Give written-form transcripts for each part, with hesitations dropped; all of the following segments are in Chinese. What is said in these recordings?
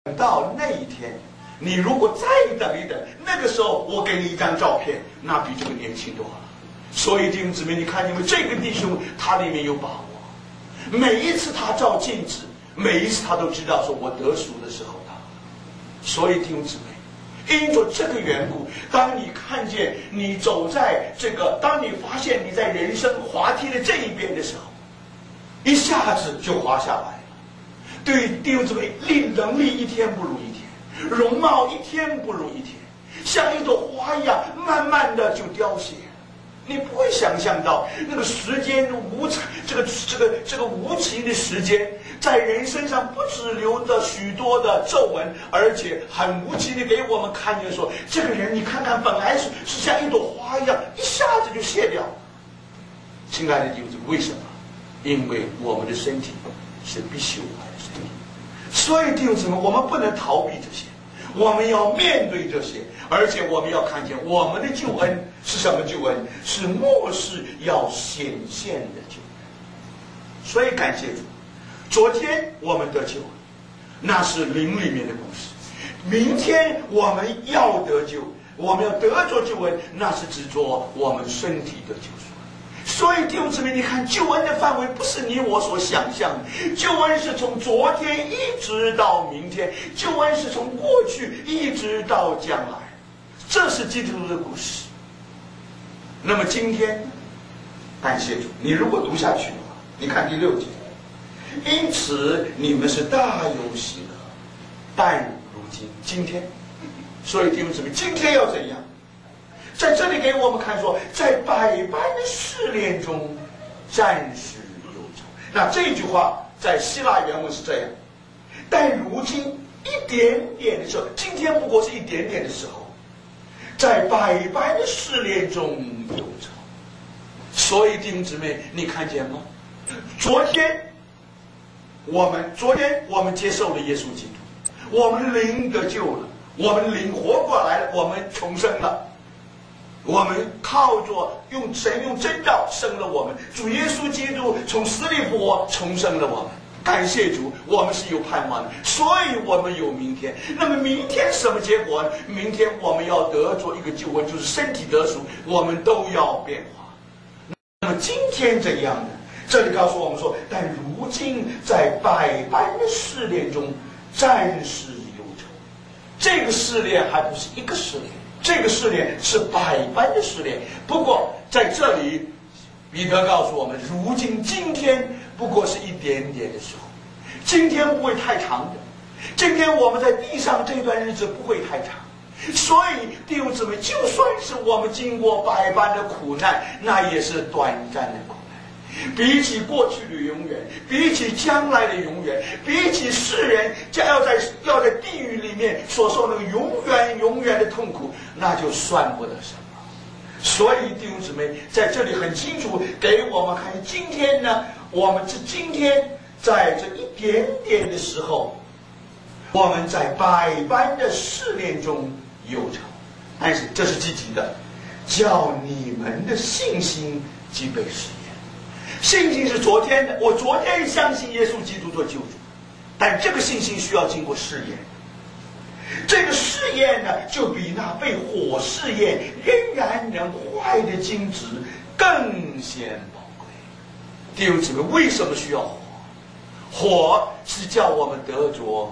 到那一天，你如果再等一等，那个时候我给你一张照片，那比这个年轻多了。所以弟兄姊妹，你看，因为这个弟兄他里面有把握，每一次他照镜子，每一次他都知道说我得赎的时候到了。所以弟兄姊妹，因着这个缘故，当你看见你走在这个，当你发现你在人生滑梯的这一边的时候，一下子就滑下来了。对弟兄姊妹，能力一天不如一天，容貌一天不如一天，像一朵花一样，慢慢的就凋谢。你不会想象到那个时间这个无情的时间，在人身上不只留着许多的皱纹，而且很无情的给我们看见说，这个人你看看，本来是像一朵花一样，一下子就谢掉了。亲爱的弟兄姊妹，为什么？因为我们的身体是必朽坏的身体，所以弟兄姊妹，我们不能逃避这些，我们要面对这些，而且我们要看见我们的救恩是什么救恩？是末世要显现的救恩。所以感谢主，昨天我们得救恩，那是灵里面的故事；明天我们要得救，我们要得着救恩，那是指着我们身体的救赎。所以弟兄姊妹，你看救恩的范围不是你我所想象的，救恩是从昨天一直到明天，救恩是从过去一直到将来，这是基督徒的故事。那么今天感谢主，你如果读下去的话，你看第6节，因此你们是大有喜乐，但如今天，所以弟兄姊妹，今天要怎样？在这里给我们看说，在百般的试炼中暂时忧愁。那这句话在希腊原文是这样，但如今一点点的时候，今天不过是一点点的时候，在百般的试炼中忧愁。所以弟兄姊妹，你看见吗？昨天我们接受了耶稣基督，我们灵得救了，我们灵活过来了，我们重生了。我们靠着神用真道生了我们，主耶稣基督从死里复活，重生了我们。感谢主，我们是有盼望的，所以我们有明天。那么明天什么结果呢？明天我们要得着一个救恩，就是身体得赎，我们都要变化。那么今天怎样呢？这里告诉我们说，但如今在百般的试炼中暂时忧愁。这个试炼还不是一个试炼，这个试炼是百般的试炼。不过在这里彼得告诉我们，如今今天不过是一点点的时候，今天不会太长的，今天我们在地上这段日子不会太长。所以弟兄姊妹，就算是我们经过百般的苦难，那也是短暂的苦难，比起过去的永远，比起将来的永远，比起世人要在地狱里面所受那个永远的痛苦，那就算不得什么。所以弟兄姊妹在这里很清楚给我们看，今天呢，我们今天在这一点点的时候，我们在百般的试炼中忧愁，但是这是积极的，叫你们的信心既被试验。信心是昨天的，我昨天相信耶稣基督做救主，但这个信心需要经过试验。这个试验呢，就比那被火试验仍然能坏的金子更显宝贵。弟兄姊妹，为什么需要火？火是叫我们得着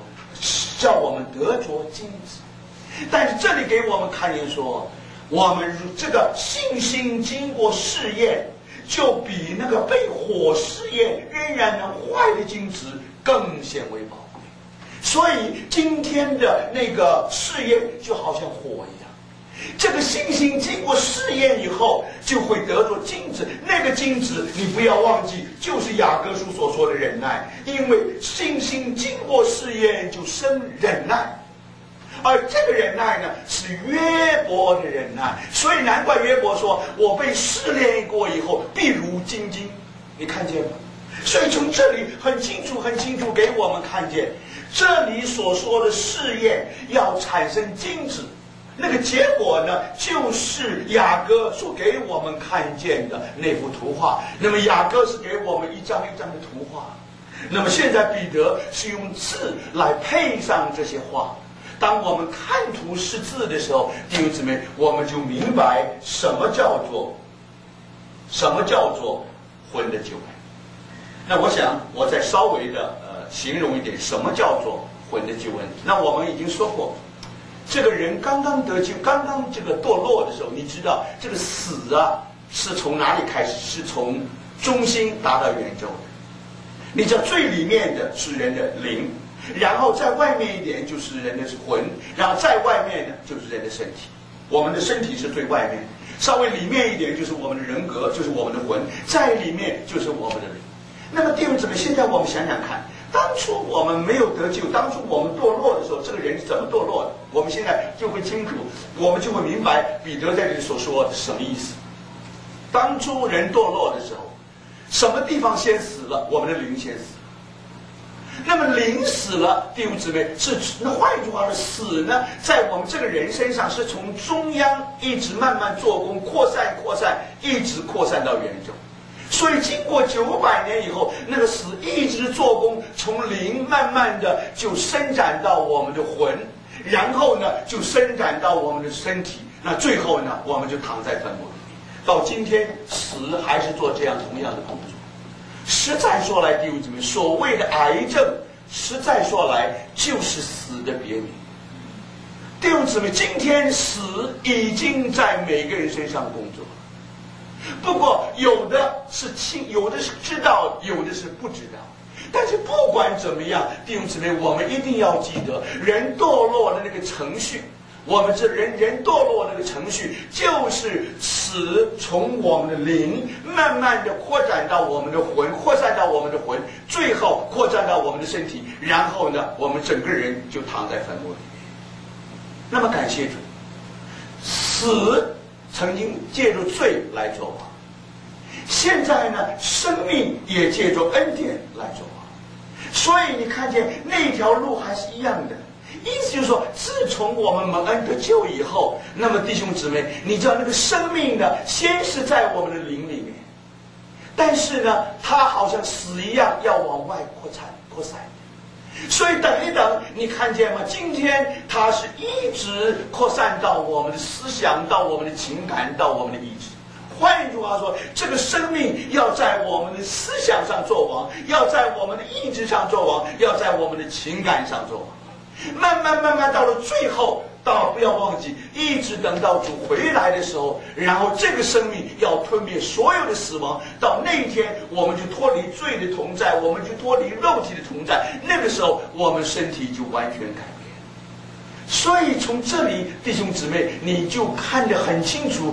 金子。但是这里给我们看见说，我们这个信心经过试验，就比那个被火试验仍然能坏的金子更显为宝贵。所以今天的那个试验就好像火一样，这个信心经过试验以后，就会得着金子。那个金子你不要忘记，就是雅各书所说的忍耐，因为信心经过试验就生忍耐。而这个忍耐呢，是约伯的忍耐，所以难怪约伯说，我被试炼过以后必如金晶。你看见吗？所以从这里很清楚给我们看见，这里所说的试验要产生金子，那个结果呢，就是雅各所给我们看见的那幅图画。那么雅各是给我们一张一张的图画， 那么现在彼得是用字来配上这些话。当我们看图识字的时候，弟兄姊妹，我们就明白什么叫做魂的救恩。那我想我再稍微的形容一点什么叫做魂的救恩。那我们已经说过，这个人刚刚得救，刚刚这个堕落的时候，你知道这个死啊是从哪里开始？是从中心达到圆周的。你知道最里面的是人的灵，然后在外面一点就是人的魂，然后在外面呢就是人的身体。我们的身体是最外面的，稍微里面一点就是我们的人格，就是我们的魂，在里面就是我们的灵。那么弟兄姊妹，现在我们想想看，当初我们没有得救，当初我们堕落的时候，这个人是怎么堕落的？我们现在就会清楚，我们就会明白彼得在这里所说的是什么意思。当初人堕落的时候，什么地方先死了？我们的灵先死了。那么灵死了，弟兄姊妹，那换句话说，死呢，在我们这个人身上是从中央一直慢慢做工，扩散，一直扩散到圆周。所以经过900年以后，那个死一直做工，从灵慢慢的就伸展到我们的魂，然后呢就伸展到我们的身体，那最后呢我们就躺在坟墓里。到今天死还是做这样同样的工作。实在说来，弟兄姊妹，所谓的癌症，实在说来就是死的别名。弟兄姊妹，今天死已经在每个人身上工作。不过有的是知道，有的是不知道。但是不管怎么样，弟兄姊妹，我们一定要记得，人堕落的那个程序，我们这人堕落的那个程序，就是死从我们的灵慢慢的扩展到我们的魂，扩散到我们的魂，最后扩展到我们的身体，然后呢，我们整个人就躺在坟墓里面。那么感谢主，死曾经借助罪来作王，现在呢，生命也借助恩典来作王。所以你看见那条路还是一样的，意思就是说，自从我们蒙恩得救以后，那么弟兄姊妹，你知道那个生命呢，先是在我们的灵里面，但是呢，它好像死一样要往外扩散。所以等一等，你看见吗？今天它是一直扩散到我们的思想，到我们的情感，到我们的意志。换一句话说，这个生命要在我们的思想上作王，要在我们的意志上作王，要在我们的情感上作王。慢慢到了最后，不要忘记，一直等到主回来的时候，然后这个生命要吞灭所有的死亡，到那一天我们就脱离罪的同在，我们就脱离肉体的同在，那个时候我们身体就完全改变。所以从这里，弟兄姊妹，你就看得很清楚，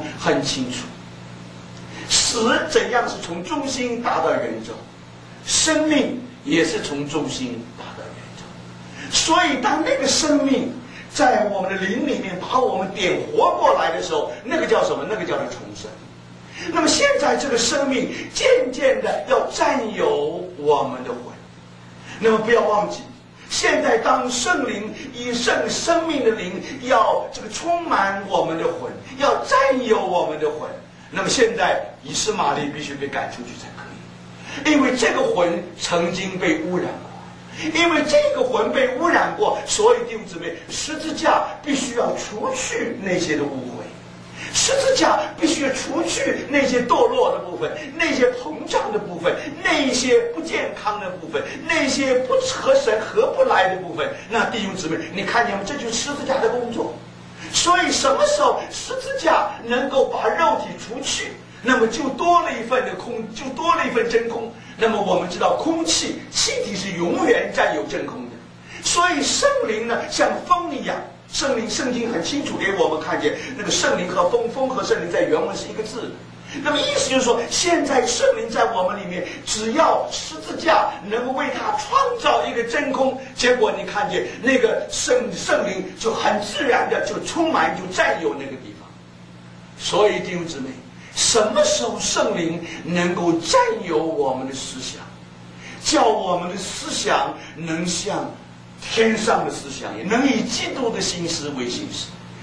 死怎样是从中心达到圆周，生命也是从中心达到圆周。所以当那个生命在我们的灵里面把我们点活过来的时候，那个叫什么？那个叫做重生。那么现在这个生命渐渐的要占有我们的魂。那么不要忘记，现在当圣灵以生命的灵要这个充满我们的魂，要占有我们的魂，那么现在以斯玛利必须被赶出去才可以，因为这个魂曾经被污染过，因为这个魂被污染过，所以弟兄姊妹，十字架必须要除去那些的污秽，十字架必须要除去那些堕落的部分，那些膨胀的部分，那些不健康的部分，那些不和神合不来的部分。那弟兄姊妹，你看见吗？这就是十字架的工作。所以什么时候十字架能够把肉体除去，那么就多了一份的空，就多了一份真空。那么我们知道气体是永远占有真空的，所以圣灵呢像风一样，圣经很清楚给我们看见，那个圣灵和风和圣灵在原文是一个字。那么意思就是说，现在圣灵在我们里面，只要十字架能够为他创造一个真空，结果你看见那个圣灵就很自然的就充满，就占有那个地方。所以弟兄姊妹，什么时候圣灵能够占有我们的思想，叫我们的思想能像天上的思想，也能以基督的心思为心思。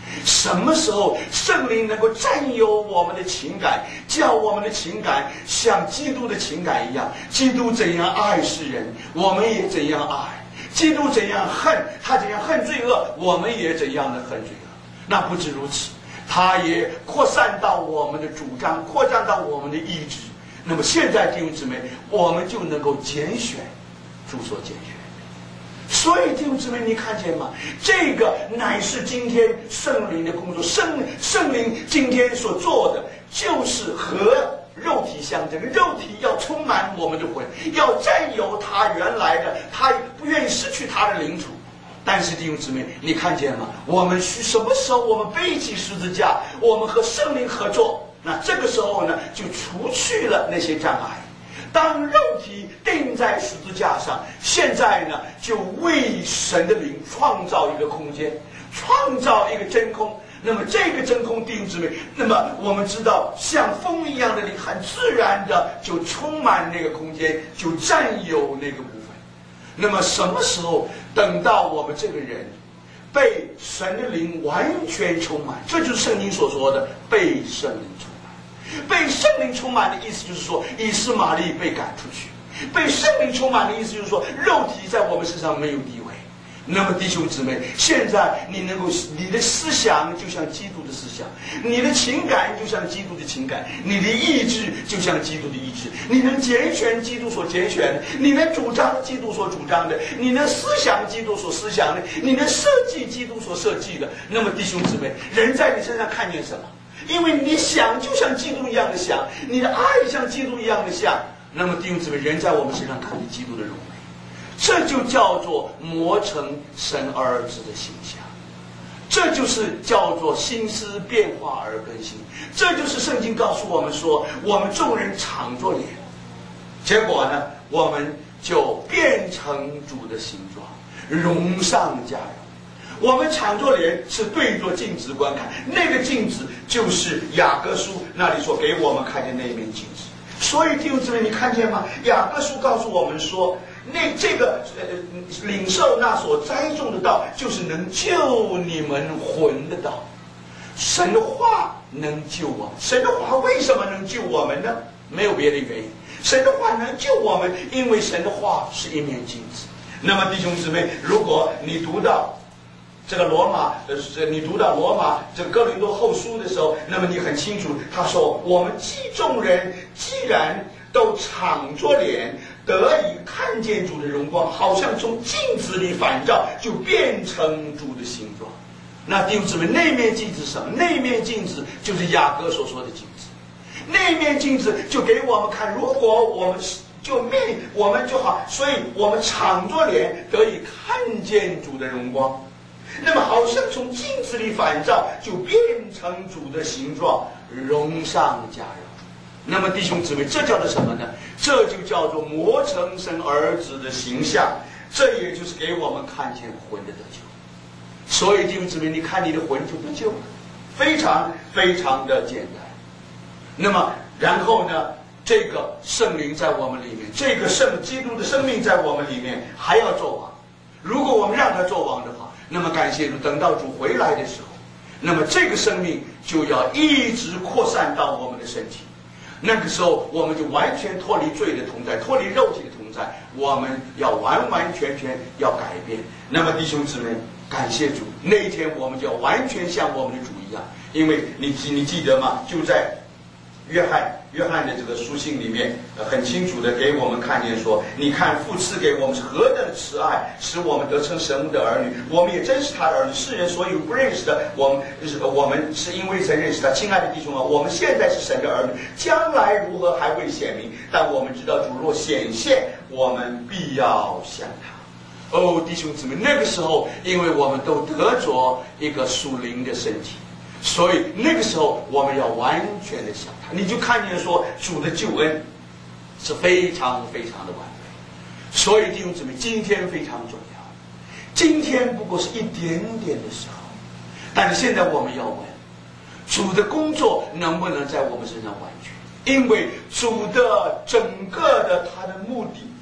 什么时候圣灵能够占有我们的情感，叫我们的情感像基督的情感一样？基督怎样爱世人，我们也怎样爱；基督怎样恨，他怎样恨罪恶，我们也怎样的恨罪恶。那不止如此，他也扩散到我们的主张，扩散到我们的意志。那么现在弟兄姊妹，我们就能够拣选主所拣选。所以弟兄姊妹，你看见吗？这个乃是今天圣灵的工作。圣灵今天所做的，就是和肉体相争，肉体要充满我们的魂，要占有他原来的，他不愿意失去他的领主。但是弟兄姊妹，你看见吗？我们什么时候我们背起十字架，我们和圣灵合作，那这个时候呢，就除去了那些障碍。当肉体钉在十字架上，现在呢，就为神的灵创造一个空间，创造一个真空。那么这个真空，弟兄姊妹，那么我们知道，像风一样的灵，很自然的就充满那个空间，就占有那个部分。那么什么时候等到我们这个人被神的灵完全充满，这就是圣经所说的被圣灵充满。被圣灵充满的意思就是说，以斯玛利被赶出去。被圣灵充满的意思就是说，肉体在我们身上没有地位。那么弟兄姊妹，现在你能够，你的思想就像基督的思想，你的情感就像基督的情感，你的意志就像基督的意志，你能拣选基督所拣选的，你能主张基督所主张的，你能思想基督所思想的，你能设计基督所设计的。那么弟兄姊妹，人在你身上看见什么？因为你想就像基督一样的想，你的爱像基督一样的像，那么弟兄姊妹，人在我们身上看见基督的荣美，这就叫做磨成神儿子的形象，这就是叫做心思变化而更新。这就是圣经告诉我们说，我们众人敞着脸，结果呢，我们就变成主的形状，荣上加荣。我们敞着脸是对着镜子观看，那个镜子就是雅各书那里所给我们看见那面镜子。所以弟兄姊妹，你看见吗？雅各书告诉我们说，这个领受那所栽种的道，就是能救你们魂的道。神的话能救我们，神的话为什么能救我们呢？没有别的原因，神的话能救我们，因为神的话是一面镜子。那么弟兄姊妹，如果你读到这个罗马，你读到罗马这个哥林多后书的时候，那么你很清楚，他说我们众人既然都敞着脸，得以看见主的荣光，好像从镜子里反照，就变成主的形状。那弟兄姊妹，那面镜子是什么？那面镜子就是雅各所说的镜子。那面镜子就给我们看，如果我们我们就好，所以我们敞着脸得以看见主的荣光。那么好像从镜子里反照，就变成主的形状，荣上加荣。那么弟兄姊妹，这叫做什么呢？这就叫做磨成神儿子的形象，这也就是给我们看见魂的得救。所以弟兄姊妹，你看你的魂就得救了，非常非常的简单。那么然后呢，这个圣灵在我们里面，这个圣基督的生命在我们里面还要做王。如果我们让他做王的话，那么感谢主，等到主回来的时候，那么这个生命就要一直扩散到我们的身体。那个时候我们就完全脱离罪的同在，脱离肉体的同在，我们要完完全全要改变。那么弟兄姊妹，感谢主，那一天我们就要完全像我们的主一样。因为你记得吗？就在约翰的这个书信里面，很清楚的给我们看见说，你看父赐给我们是何等的慈爱，使我们得称神的儿女，我们也真是他的儿女。世人所有不认识的，我们是因为曾认识他。亲爱的弟兄啊，我们现在是神的儿女，将来如何还未显明，但我们知道主若显现，我们必要像他。哦，弟兄姊妹，那个时候因为我们都得着一个属灵的身体，所以那个时候我们要完全的像他。你就看见说主的救恩是非常非常的完美。所以弟兄姊妹，今天非常重要，今天不过是一点点的时候，但是现在我们要问主的工作能不能在我们身上完全，因为主的整个的他的目的，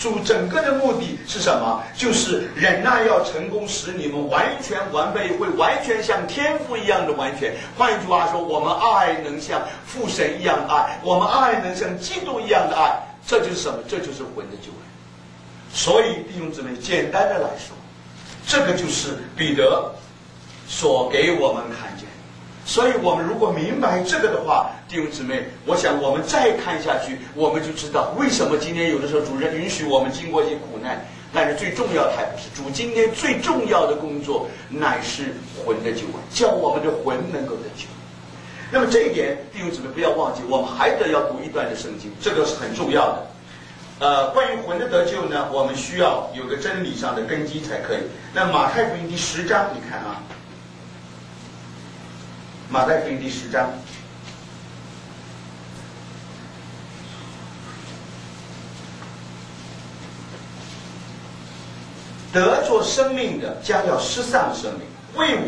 主整个的目的是什么？就是忍耐要成功，使你们完全完备，会完全像天父一样的完全。换一句话说，我们爱能像父神一样的爱，我们爱能像基督一样的爱。这就是什么？这就是魂的救恩。所以弟兄姊妹，简单的来说，这个就是彼得所给我们看见。所以我们如果明白这个的话，弟兄姊妹，我想我们再看下去，我们就知道为什么今天有的时候主人允许我们经过一些苦难，但是最重要的还不是主今天最重要的工作，乃是魂的救恩，叫我们的魂能够得救。那么这一点，弟兄姊妹不要忘记，我们还得要读一段的圣经，这个是很重要的。关于魂的得救呢，我们需要有个真理上的根基才可以。那马太福音第10章，你看啊，马太福音第10章，得着生命的将要失丧生命，为我